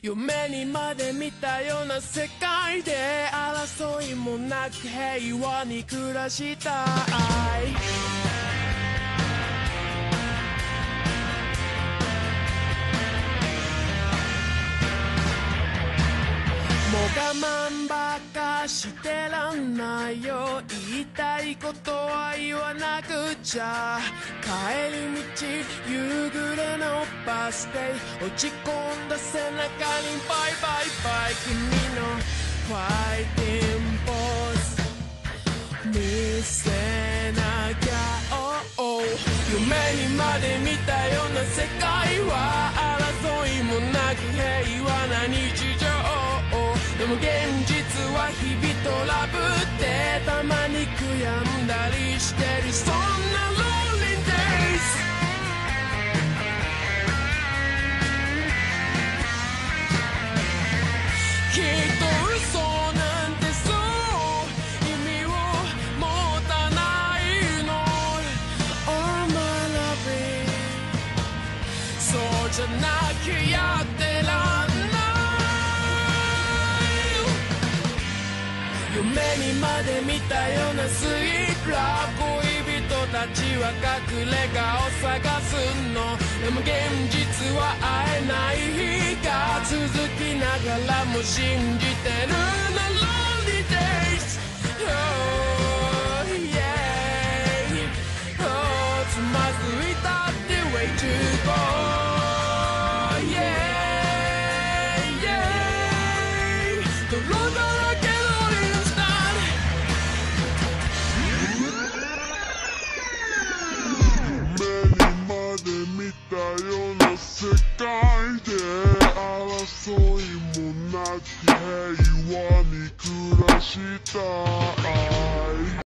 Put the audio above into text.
夢にまで見たような世界で争いもなく平和に暮らしたい。もう我慢ばっかしてらんないよ。言いたいことは言わなくちゃ。帰り道夕暮れのバス停、落ち込んだ背中にバイバイバイ。君のファイティングポーズ見せなきゃ、夢にまで見たような世界は争いもなく平和な日常。でも現実は日々トラブってたまに悔やんだりしてる。そんな Lonely Days。 きっと嘘なんてそう意味を持たないの。 Oh my loving、 そうじゃなきゃやってらんない。夢にまで見たようなスイートラブ、恋人たちは隠れ家を探すの。でも現実は会えない日が続きながらも信じてるな。 Lonely Days、 oh yeah、 oh つまずいたって way to go、 yeah yeah、 泥だらけ世界で争いもなく平和に暮らしたい。